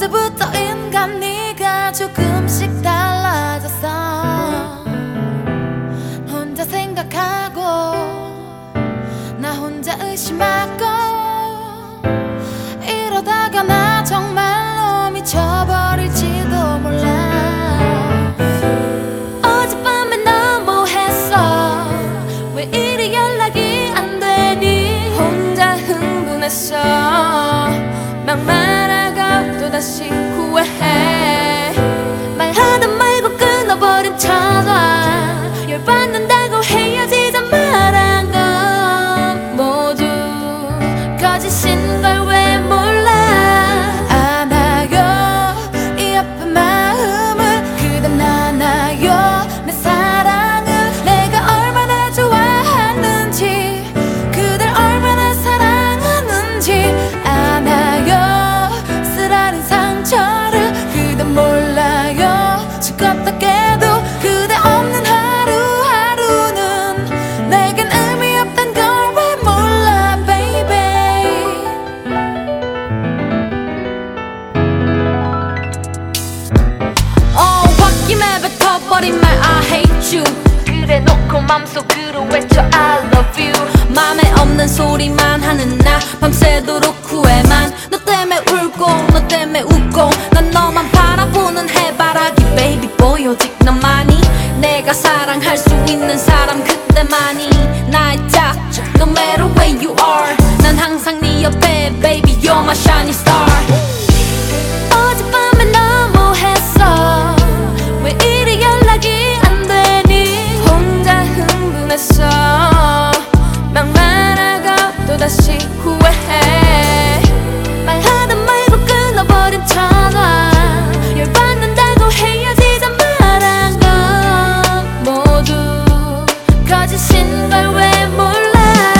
어제부터인가 네가 조금씩 달라졌어. 혼자 생각하고 나 혼자 의심하고 이러다가 나 정말로 미쳐버릴지도 몰라. 어젯밤에 너무했어. 왜 이리 연락이 안 되니? 혼자 흥분했어. 막 말하고 또다시 후회해. 말하다 말고 끊어버린 전화. 열받는다고 헤어지자 말한 건 모두 거짓인 걸 왜 몰라. 아나요 이 아픈 마음을. 그댄 아나요 내 사랑을. 내가 얼마나 좋아하는지, 그댈 얼마나 사랑하는지 아나요. 쓰라린 상처를 그댄 몰라요. 죽었다 깨도 그대 없는 하루하루는 내겐 의미 없단 걸 왜 몰라 baby. 홧김에 뱉어버린 말 I hate you. 그래놓고 맘속으로 외쳐 I love you. 맘에 없는 소리만 하는 나 밤새도록 후회만. 너 때문에 울고 너 때문에 웃고 난 너만 바라보는 해바라기 baby boy. 오직 너만이 내가 사랑할 수 있는 사람 그때만이 나의 딱 no matter where you are. 난 항상 네 옆에 baby you're my shining star. 어젯밤에 너무했어. 왜 이리 연락이 안 되니? 혼자 흥분했어. 막 말하고 또다시 후회해. 말하다 말고 끊어버린 전화. 열받는다고 헤어지자 말한 건 모두 거짓인 걸 왜 몰라.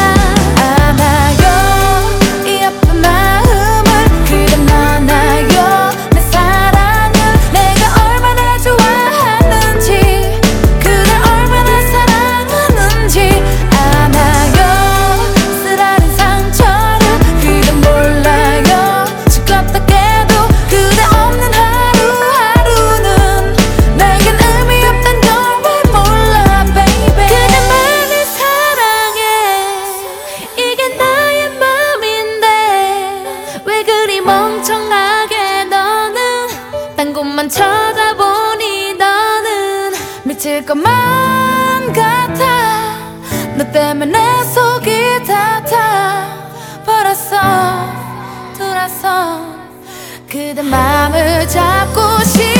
아나요 이 아픈 마음을. 그댄 아나요 내 사랑을. 내가 얼마나 좋아하는지, 그댈 얼마나 사랑하는지 아나요. 쓰라린 상처를 그댄 몰라요. 죽었다 깨도 그대 없는 하루하루는 내겐 의미 없단 걸 왜 몰라 baby. 그대만을 사랑해. 이게 나의 맘인데 왜 그리 멍청하게 너는 딴 곳만 쳐다보니. 너는 미칠 것만 같아. 너 때문에 내 속이 다 버렸어. 돌아서 그대 맘을 잡고 싶어.